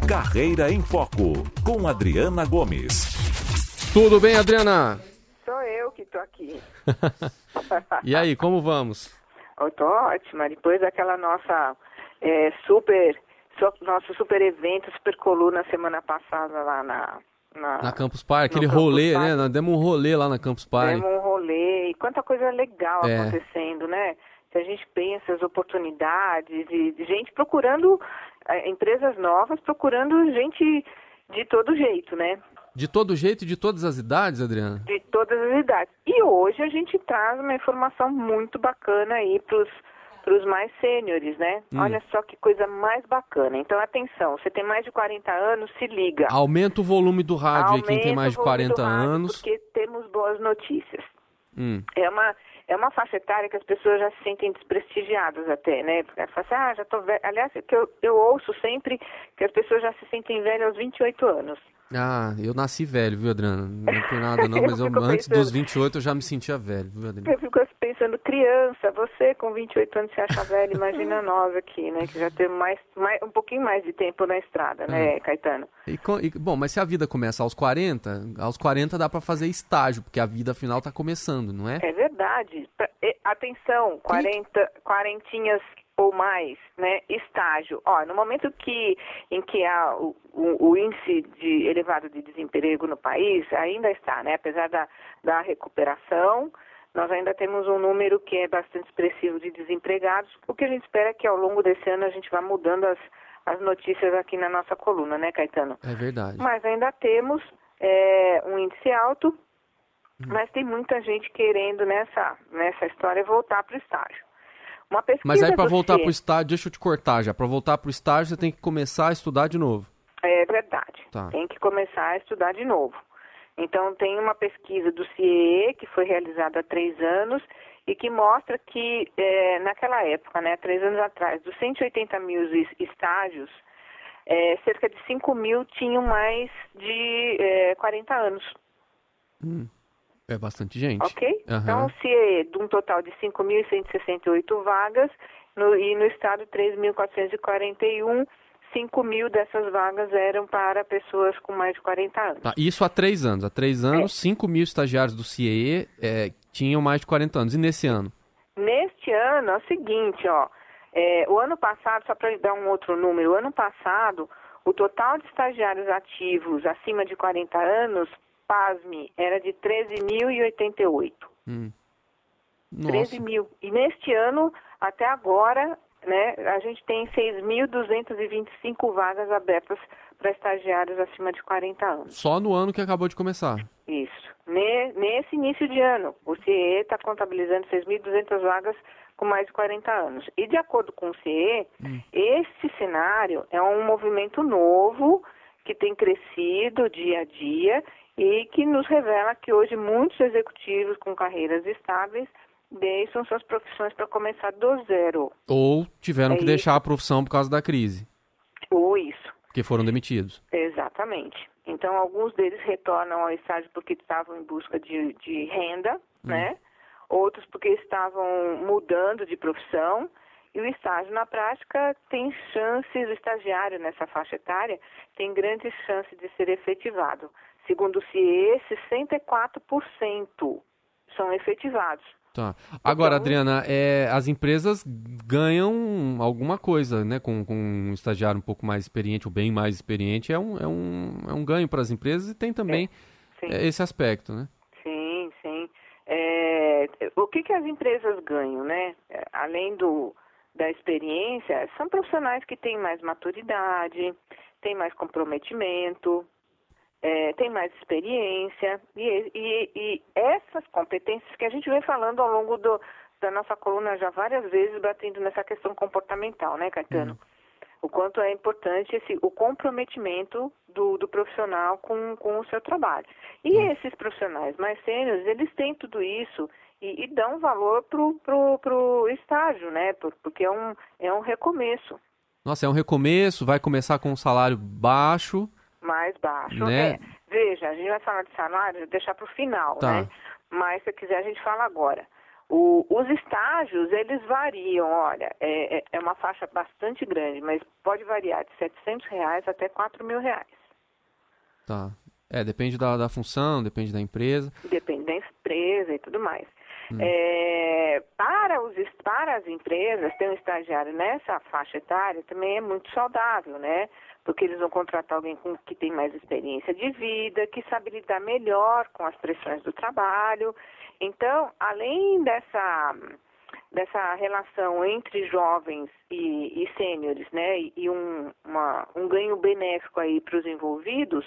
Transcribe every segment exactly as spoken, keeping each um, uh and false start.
Carreira em Foco, com Adriana Gomes. Tudo bem, Adriana? Sou eu que tô aqui. E aí, como vamos? Eu tô ótima. Depois daquela nossa é, super, so, nosso super evento, super coluna semana passada lá na... Na, na Campus Party, aquele Campus rolê, Party. né? Nós demos um rolê lá na Campus Party. Demos um rolê. E quanta coisa legal é. acontecendo, né? Se a gente pensa as oportunidades de, de gente procurando, é, empresas novas, procurando gente de todo jeito, né? De todo jeito e de todas as idades, Adriana? De todas as idades. E hoje a gente traz uma informação muito bacana aí pros para os mais sêniores, né? Hum. Olha só que coisa mais bacana. Então, atenção, você tem mais de quarenta anos, se liga. Aumenta o volume do rádio aí, quem tem mais de quarenta anos. Porque temos boas notícias. Hum. É uma, é uma faixa etária que as pessoas já se sentem desprestigiadas até, né? Porque fala assim, ah, já tô velha. Aliás, que eu, eu ouço sempre que as pessoas já se sentem velhas aos vinte e oito anos. Ah, eu nasci velho, viu, Adriana? Não tem nada não, mas eu, eu antes pensando... dos vinte e oito eu já me sentia velho, viu, Adriana? Eu fico pensando, criança, você com vinte e oito anos se acha velho, imagina nós aqui, né? Que já temos mais, mais, um pouquinho mais de tempo na estrada, né, é. Caetano? E, e, bom, mas se a vida começa aos quarenta, aos quarenta dá pra fazer estágio, porque a vida afinal tá começando, não é? É verdade. Atenção, quarenta, quarentinhas ou mais, né, estágio. Ó, no momento que, em que há o, o, o índice de, elevado de desemprego no país, ainda está, né, apesar da, da recuperação, nós ainda temos um número que é bastante expressivo de desempregados. O que a gente espera é que ao longo desse ano a gente vá mudando as, as notícias aqui na nossa coluna, né, Caetano? É verdade. Mas ainda temos é, um índice alto, hum. mas tem muita gente querendo nessa, nessa história voltar para o estágio. Uma pesquisa Mas aí para voltar C... para o estágio, deixa eu te cortar já, para voltar para o estágio você tem que começar a estudar de novo. É verdade, tá. Tem que começar a estudar de novo. Então tem uma pesquisa do C I E que foi realizada há três anos e que mostra que é, naquela época, né, três anos atrás, dos cento e oitenta mil estágios, é, cerca de cinco mil tinham mais de é, quarenta anos. Hum. É bastante gente. Ok? Uhum. Então, se é de um total de cinco mil cento e sessenta e oito vagas, no, e no estado três mil quatrocentos e quarenta e um, cinco mil dessas vagas eram para pessoas com mais de quarenta anos. Tá, isso há três anos. Há três anos, é. cinco mil estagiários do C I E é, tinham mais de quarenta anos. E nesse ano? Neste ano é o seguinte, ó. É, o ano passado, só para dar um outro número, o ano passado, o total de estagiários ativos acima de quarenta anos, pasme, era de treze mil e oitenta e oito. Hum. treze mil. E neste ano, até agora, né, a gente tem seis mil duzentas e vinte e cinco vagas abertas para estagiários acima de quarenta anos. Só no ano que acabou de começar? Isso. Nesse início de ano, o C I E está contabilizando seis mil e duzentas vagas com mais de quarenta anos. E de acordo com o C I E, hum. esse cenário é um movimento novo que tem crescido dia a dia e que nos revela que hoje muitos executivos com carreiras estáveis deixam suas profissões para começar do zero. Ou tiveram é que isso. deixar a profissão por causa da crise. Ou isso. Porque foram demitidos. Exatamente. Então, alguns deles retornam ao estágio porque estavam em busca de, de renda, hum. né? Outros porque estavam mudando de profissão. E o estágio, na prática, tem chances, o estagiário nessa faixa etária tem grandes chances de ser efetivado. Segundo o C I E, sessenta e quatro por cento são efetivados. Tá. Agora, então, Adriana, é, as empresas ganham alguma coisa, né? Com, com um estagiário um pouco mais experiente, ou bem mais experiente, é um, é um, é um ganho para as empresas e tem também é, é, esse aspecto, né? Sim, sim. É, o que, que as empresas ganham, né? Além do, da experiência, são profissionais que têm mais maturidade, têm mais comprometimento, É, tem mais experiência e, e, e essas competências que a gente vem falando ao longo do, da nossa coluna já várias vezes, batendo nessa questão comportamental, né, Caetano? Uhum. O quanto é importante esse, o comprometimento do, do profissional com, com o seu trabalho. E uhum. esses profissionais mais sêniores, eles têm tudo isso e, e dão valor pro, pro, pro estágio, né? Porque é um, é um recomeço. Nossa, é um recomeço, vai começar com um salário baixo. Mais baixo, né? É. Veja, a gente vai falar de salário, deixar para o final, tá. né? Mas se quiser a gente fala agora. O, os estágios, eles variam, olha, é, é uma faixa bastante grande, mas pode variar de setecentos reais até quatro mil reais. Tá. É, depende da, da função, depende da empresa. Depende da empresa e tudo mais. Hum. É, para, os, para as empresas, ter um estagiário nessa faixa etária também é muito saudável, né? Porque eles vão contratar alguém com, que tem mais experiência de vida, que sabe lidar melhor com as pressões do trabalho. Então, além dessa, dessa relação entre jovens e, e sêniores, né, e, e um, uma, um ganho benéfico aí para os envolvidos,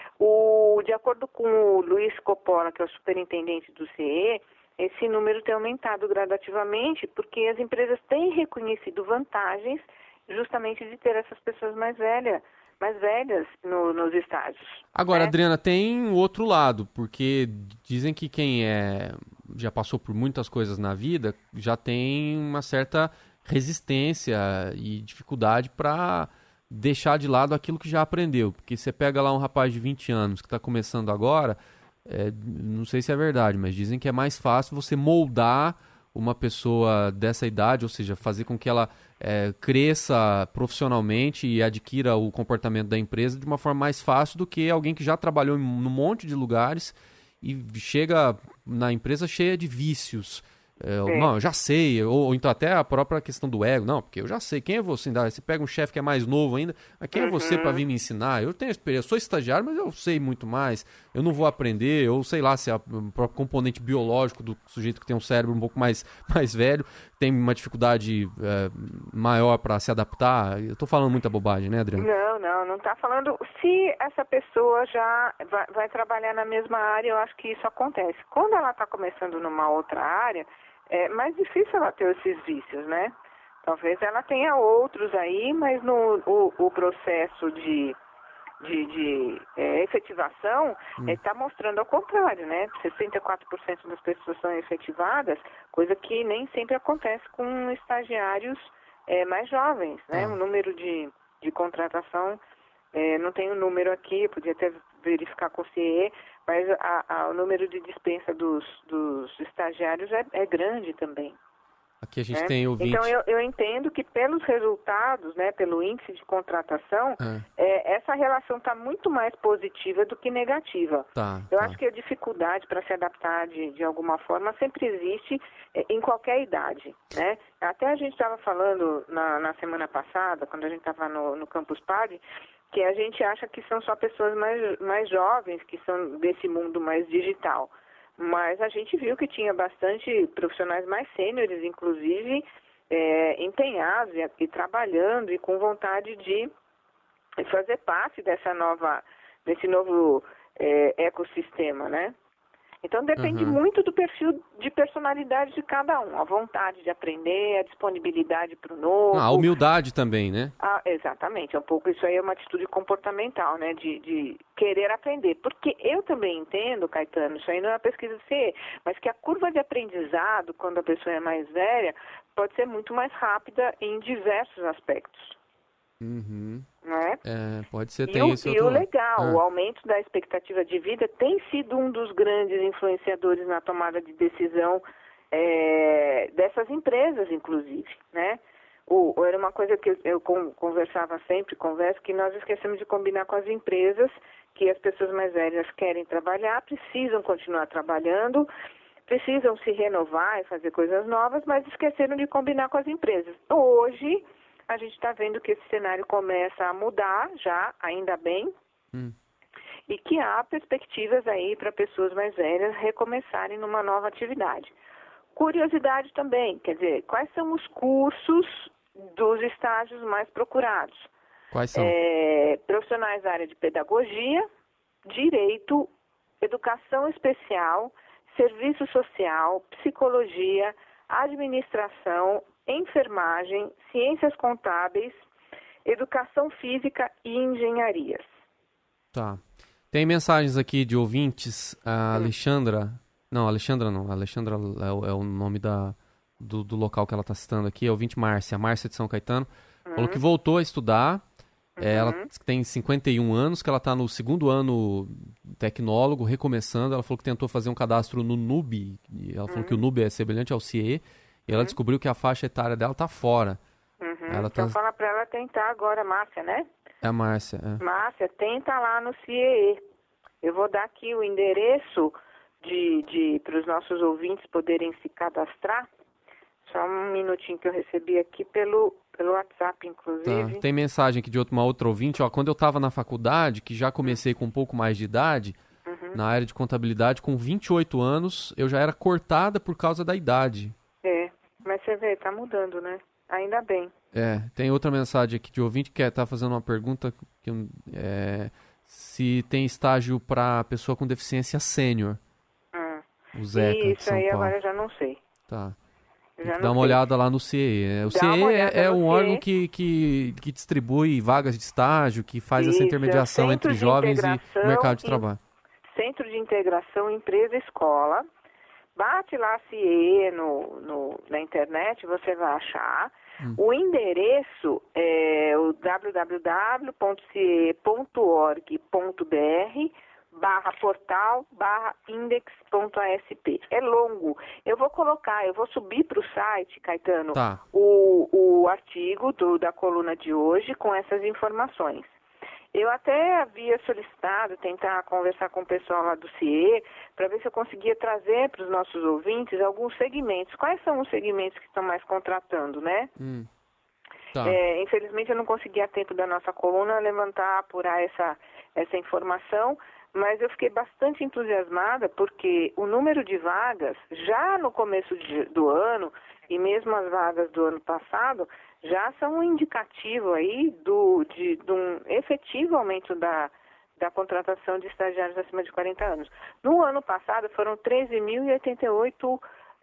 o, de acordo com o Luiz Coppola, que é o superintendente do C E, esse número tem aumentado gradativamente porque as empresas têm reconhecido vantagens justamente de ter essas pessoas mais velhas, mais velhas no, nos estágios. Agora, né? Adriana, tem o outro lado, porque dizem que quem é, já passou por muitas coisas na vida já tem uma certa resistência e dificuldade para deixar de lado aquilo que já aprendeu. Porque você pega lá um rapaz de vinte anos que está começando agora, é, não sei se é verdade, mas dizem que é mais fácil você moldar uma pessoa dessa idade, ou seja, fazer com que ela é, cresça profissionalmente e adquira o comportamento da empresa de uma forma mais fácil do que alguém que já trabalhou em um monte de lugares e chega na empresa cheia de vícios. É, não, eu já sei, ou, ou então até a própria questão do ego, não, porque eu já sei, quem é você? Você pega um chefe que é mais novo ainda, mas quem é você para vir me ensinar? Eu tenho experiência, eu sou estagiário, mas eu sei muito mais, eu não vou aprender, ou sei lá, se é o próprio componente biológico do sujeito que tem um cérebro um pouco mais, mais velho, tem uma dificuldade é, maior para se adaptar. Eu tô falando muita bobagem, né, Adriana? Não, não, não está falando. Se essa pessoa já vai, vai trabalhar na mesma área, eu acho que isso acontece. Quando ela está começando numa outra área, é mais difícil ela ter esses vícios, né? Talvez ela tenha outros aí, mas no o, o processo de, de, de é, efetivação está hum. é, mostrando ao contrário, né? sessenta e quatro por cento das pessoas são efetivadas, coisa que nem sempre acontece com estagiários é, mais jovens, né? Ah. O número de, de contratação, é, não tem o um número aqui, podia até verificar com o C E, mas a, a, o número de dispensa dos, dos estagiários é, é grande também. Aqui a gente né? tem ouvinte. Então eu, eu entendo que pelos resultados, né, pelo índice de contratação, é. É, essa relação está muito mais positiva do que negativa. Tá, eu tá. acho que a dificuldade para se adaptar de, de alguma forma sempre existe é, em qualquer idade. Né? Até a gente estava falando na, na semana passada, quando a gente estava no, no Campus Party, que a gente acha que são só pessoas mais, mais jovens, que são desse mundo mais digital. Mas a gente viu que tinha bastante profissionais mais sêniores, inclusive, é, empenhados e, e trabalhando e com vontade de fazer parte dessa nova, desse novo é, ecossistema, né? Então depende uhum. muito do perfil de personalidade de cada um, a vontade de aprender, a disponibilidade para o novo. Ah, a humildade também, né? Ah, exatamente, é um pouco isso aí é uma atitude comportamental, né, de, de querer aprender. Porque eu também entendo, Caetano, isso aí não é uma pesquisa do C E, mas que a curva de aprendizado, quando a pessoa é mais velha, pode ser muito mais rápida em diversos aspectos. Uhum. Né? É, pode ser, e tem o, esse e outro o lado. legal, Ah. o aumento da expectativa de vida tem sido um dos grandes influenciadores na tomada de decisão é, dessas empresas, inclusive, né? O, era uma coisa que eu, eu conversava sempre, converso, que nós esquecemos de combinar com as empresas, que as pessoas mais velhas querem trabalhar, precisam continuar trabalhando, precisam se renovar e fazer coisas novas, mas esqueceram de combinar com as empresas. Hoje a gente está vendo que esse cenário começa a mudar já, ainda bem, hum. e que há perspectivas aí para pessoas mais velhas recomeçarem numa nova atividade. Curiosidade também, quer dizer, quais são os cursos dos estágios mais procurados? Quais são? É, profissionais da área de pedagogia, direito, educação especial, serviço social, psicologia, administração, enfermagem, ciências contábeis, educação física e engenharias. Tá. Tem mensagens aqui de ouvintes. A Alexandra... Não, Alexandra não. A Alexandra é o, é o nome da, do, do local que ela está citando aqui. É o ouvinte Márcia. Márcia de São Caetano. Uhum. Falou que voltou a estudar É, ela tem cinquenta e um anos, que ela está no segundo ano tecnólogo, recomeçando. Ela falou que tentou fazer um cadastro no N U B, e ela falou Uhum. que o N U B é semelhante ao C I E, e ela Uhum. descobriu que a faixa etária dela está fora. Uhum. Ela Então tá... fala para ela tentar agora, Márcia, né? É a Márcia. É. Márcia, tenta lá no C I E. Eu vou dar aqui o endereço de, de, para os nossos ouvintes poderem se cadastrar. Só um minutinho que eu recebi aqui pelo, pelo WhatsApp, inclusive. Tá. Tem mensagem aqui de outra, uma outra ouvinte. Ó, quando eu estava na faculdade, que já comecei com um pouco mais de idade, Uhum. na área de contabilidade, com vinte e oito anos, eu já era cortada por causa da idade. É, mas você vê, tá mudando, né? Ainda bem. É, tem outra mensagem aqui de ouvinte que está fazendo uma pergunta que, é, se tem estágio para pessoa com deficiência sênior. Hum. O Zeca de Isso São aí Paulo. agora eu já não sei. Tá. Já Dá não uma sei. olhada lá no C I E. O Dá C I uma E olhada é, é no um C I E. órgão que, que, que distribui vagas de estágio, que faz essa Isso, é o intermediação Centro entre de jovens e o Integração mercado de em- trabalho. Centro de Integração Empresa-Escola. Bate lá C I E no, no, na internet, você vai achar. Hum. O endereço é o w w w ponto c i e ponto org ponto b r barra portal barra index ponto a s p. É longo. Eu vou colocar, eu vou subir para o site, Caetano, Tá. o, o artigo do, da coluna de hoje com essas informações. Eu até havia solicitado tentar conversar com o pessoal lá do C I E para ver se eu conseguia trazer para os nossos ouvintes alguns segmentos. Quais são os segmentos que estão mais contratando, né? Hum. Tá. É, infelizmente eu não consegui a tempo da nossa coluna levantar, apurar essa, essa informação, mas eu fiquei bastante entusiasmada porque o número de vagas, já no começo de, do ano, e mesmo as vagas do ano passado, já são um indicativo aí do, de, de um efetivo aumento da, da contratação de estagiários acima de quarenta anos. No ano passado foram treze mil e oitenta e oito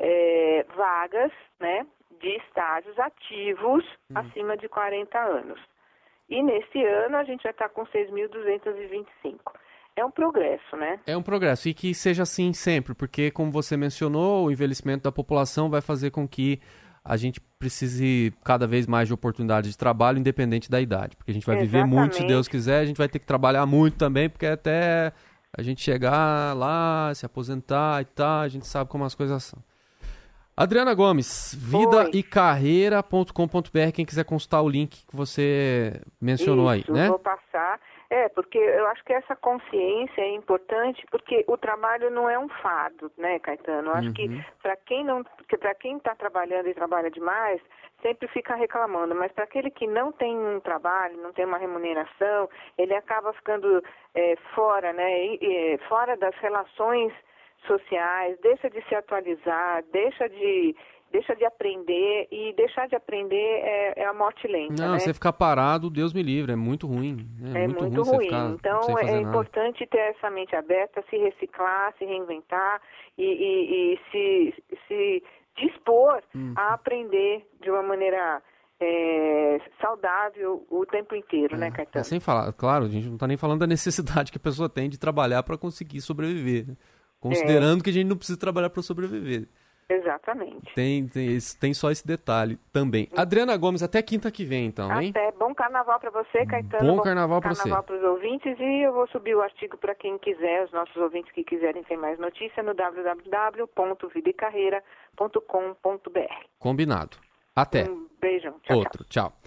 é, vagas, né, de estágios ativos Hum. acima de quarenta anos. E nesse ano a gente já está com seis mil duzentos e vinte e cinco. É um progresso, né? É um progresso e que seja assim sempre, porque como você mencionou, o envelhecimento da população vai fazer com que a gente precise cada vez mais de oportunidades de trabalho, independente da idade. Porque a gente vai viver muito, se Exatamente. Deus quiser, a gente vai ter que trabalhar muito também, porque até a gente chegar lá, se aposentar e tal, a gente sabe como as coisas são. Adriana Gomes, vida Oi. e carreira ponto com ponto b r, quem quiser consultar o link que você mencionou Isso, aí, né? vou passar. É, porque eu acho que essa consciência é importante, porque o trabalho não é um fardo, né, Caetano? Eu acho Uhum. que para quem não, para quem está trabalhando e trabalha demais, sempre fica reclamando, mas para aquele que não tem um trabalho, não tem uma remuneração, ele acaba ficando é, fora, né, e, e, fora das relações sociais, deixa de se atualizar, deixa de deixa de aprender, e deixar de aprender é, é a morte lenta, Não, né? você ficar parado, Deus me livre, é muito ruim. né? É muito, ruim, você ruim. ficar Então sem fazer é nada. importante ter essa mente aberta, se reciclar, se reinventar e, e- e se, se dispor Hum. a aprender de uma maneira é, saudável o tempo inteiro, né, É, Caetano? sem falar, claro, a gente não está nem falando da necessidade que a pessoa tem de trabalhar para conseguir sobreviver, né? Considerando que a gente não precisa trabalhar para sobreviver. Exatamente. Tem, tem, esse- tem só esse detalhe também. Adriana Gomes, até quinta que vem, então, hein? Até bom carnaval para você, Caetano. Bom carnaval pra você. Carnaval para os ouvintes, e eu vou subir o artigo para quem quiser, os nossos ouvintes que quiserem ter mais notícia no w w w ponto vida e carreira ponto com ponto b r. Combinado. Até. Um beijão. Tchau, tchau. Outro. Tchau.